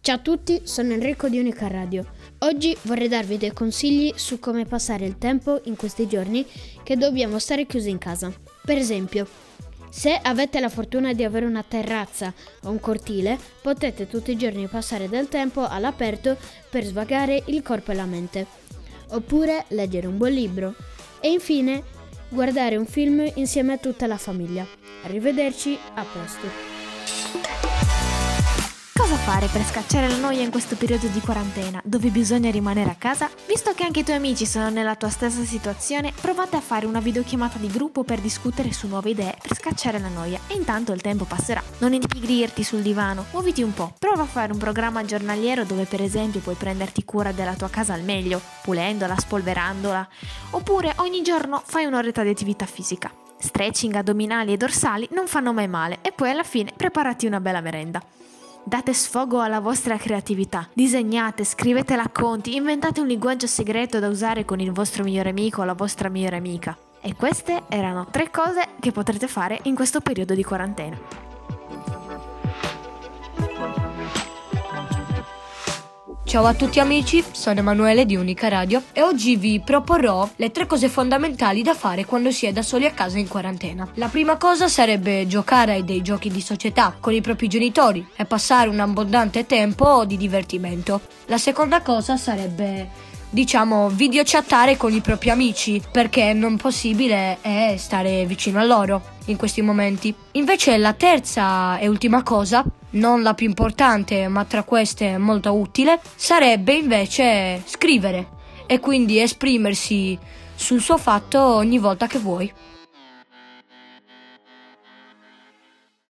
Ciao a tutti, sono Enrico di Unica Radio. Oggi vorrei darvi dei consigli su come passare il tempo in questi giorni che dobbiamo stare chiusi in casa. Per esempio, se avete la fortuna di avere una terrazza o un cortile, potete tutti i giorni passare del tempo all'aperto per svagare il corpo e la mente. Oppure leggere un buon libro. E infine, guardare un film insieme a tutta la famiglia. Arrivederci, a presto. Cosa fare per scacciare la noia in questo periodo di quarantena, dove bisogna rimanere a casa? Visto che anche i tuoi amici sono nella tua stessa situazione, provate a fare una videochiamata di gruppo per discutere su nuove idee per scacciare la noia e intanto il tempo passerà. Non impigrirti sul divano, muoviti un po'. Prova a fare un programma giornaliero dove per esempio puoi prenderti cura della tua casa al meglio, pulendola, spolverandola, oppure ogni giorno fai un'oretta di attività fisica. Stretching, addominali e dorsali non fanno mai male e poi alla fine preparati una bella merenda. Date sfogo alla vostra creatività, disegnate, scrivete racconti, inventate un linguaggio segreto da usare con il vostro migliore amico o la vostra migliore amica. E queste erano 3 cose che potrete fare in questo periodo di quarantena. Ciao a tutti amici, sono Emanuele di Unica Radio e oggi vi proporrò le 3 cose fondamentali da fare quando si è da soli a casa in quarantena. La prima cosa sarebbe giocare ai dei giochi di società con i propri genitori e passare un abbondante tempo di divertimento. La seconda cosa sarebbe, videochattare con i propri amici, perché non possibile è stare vicino a loro in questi momenti. Invece la terza e ultima cosa, non la più importante ma tra queste molto utile, sarebbe invece scrivere e quindi esprimersi sul suo fatto ogni volta che vuoi.